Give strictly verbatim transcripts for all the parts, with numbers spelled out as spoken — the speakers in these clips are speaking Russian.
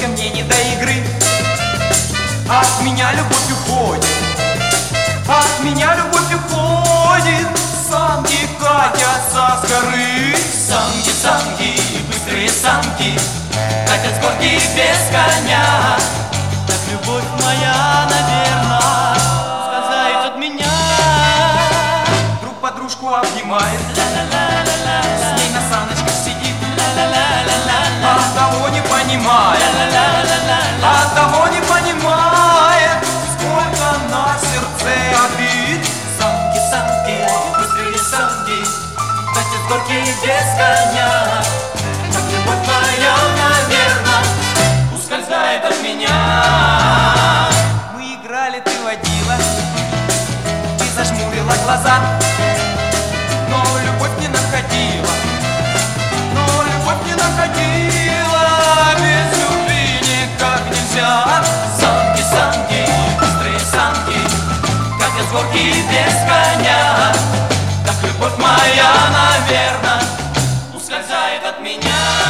только мне не до игры. От меня любовь уходит, от меня любовь уходит. Самки катятся с горы. Самки, самки, быстрые самки катят с горки без коня. Так любовь моя, наверно, ускользает от меня. Друг подружку обнимает, с ней на саночках сидит, а того не понимает, а того не понимает, сколько на сердце обид. Самки, самки, быстрые самки катят с горки без коня. Так любовь моя, наверно, ускользает от меня. Мы играли, ты водила, ты зажмурила глаза, но любовь не находила, но любовь не находила. Без любви никак нельзя. Самки, самки, быстрые самки катят с горки без коня. Так любовь моя, наверно, ускользает от меня.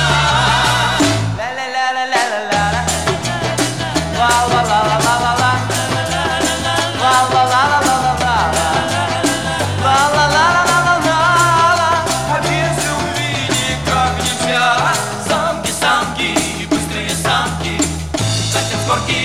А без любви никак нельзя. Самки, самки, быстрые самки катят с горки